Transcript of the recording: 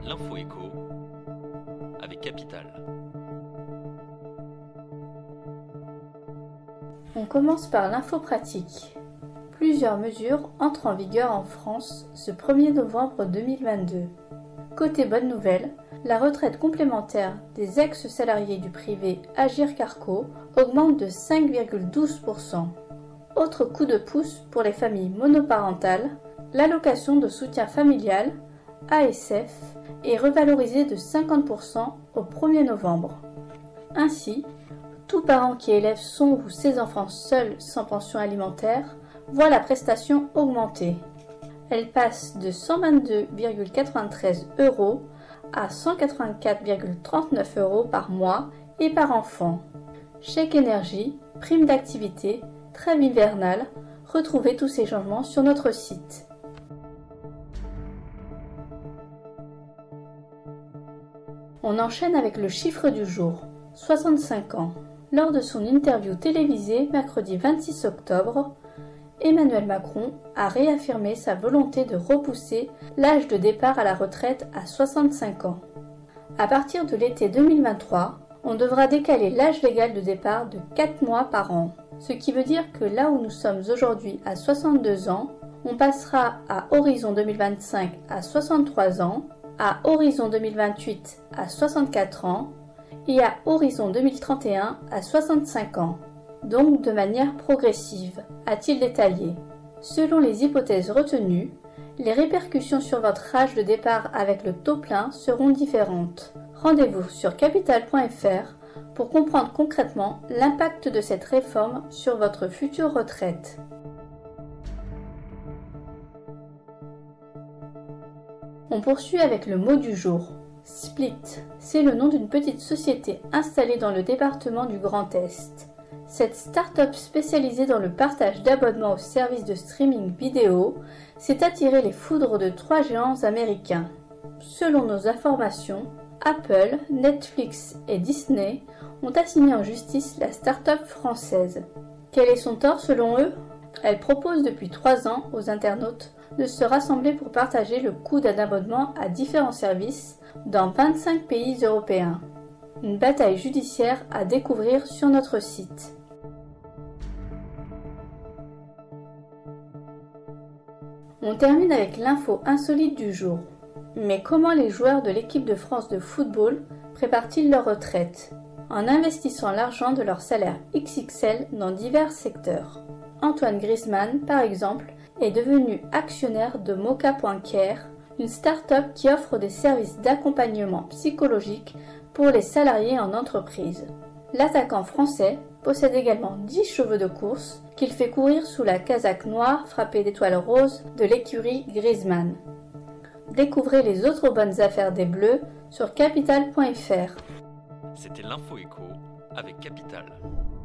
l'info écho avec Capital. On commence par l'info pratique. Plusieurs mesures entrent en vigueur en France ce 1er novembre 2022. Côté bonne nouvelle, la retraite complémentaire des ex-salariés du privé Agirc Arrco augmente de 5,12%. Autre coup de pouce pour les familles monoparentales, l'allocation de soutien familial, ASF, est revalorisée de 50% au 1er novembre. Ainsi, tout parent qui élève son ou ses enfants seuls sans pension alimentaire voit la prestation augmenter. Elle passe de 122,93 € à 184,39 € par mois et par enfant. Chèque énergie, prime d'activité, trêve hivernale, retrouvez tous ces changements sur notre site. On enchaîne avec le chiffre du jour, 65 ans. Lors de son interview télévisée mercredi 26 octobre, Emmanuel Macron a réaffirmé sa volonté de repousser l'âge de départ à la retraite à 65 ans. À partir de l'été 2023, on devra décaler l'âge légal de départ de 4 mois par an, ce qui veut dire que là où nous sommes aujourd'hui à 62 ans, on passera à horizon 2025 à 63 ans, à horizon 2028 à 64 ans et à horizon 2031 à 65 ans. Donc de manière progressive, a-t-il détaillé. Selon les hypothèses retenues, les répercussions sur votre âge de départ avec le taux plein seront différentes. Rendez-vous sur capital.fr pour comprendre concrètement l'impact de cette réforme sur votre future retraite. On poursuit avec le mot du jour. Split, c'est le nom d'une petite société installée dans le département du Grand Est. Cette start-up spécialisée dans le partage d'abonnements aux services de streaming vidéo s'est attirée les foudres de 3 géants américains. Selon nos informations, Apple, Netflix et Disney ont assigné en justice la start-up française. Quel est son tort selon eux ? Elle propose depuis 3 ans aux internautes de se rassembler pour partager le coût d'un abonnement à différents services dans 25 pays européens. Une bataille judiciaire à découvrir sur notre site. On termine avec l'info insolite du jour. Mais comment les joueurs de l'équipe de France de football préparent-ils leur retraite ? En investissant l'argent de leur salaire XXL dans divers secteurs. Antoine Griezmann, par exemple, est devenu actionnaire de Moka.care, une start-up qui offre des services d'accompagnement psychologique pour les salariés en entreprise. L'attaquant français possède également 10 chevaux de course qu'il fait courir sous la casaque noire frappée d'étoiles roses de l'écurie Griezmann. Découvrez les autres bonnes affaires des Bleus sur capital.fr. C'était l'info écho avec Capital.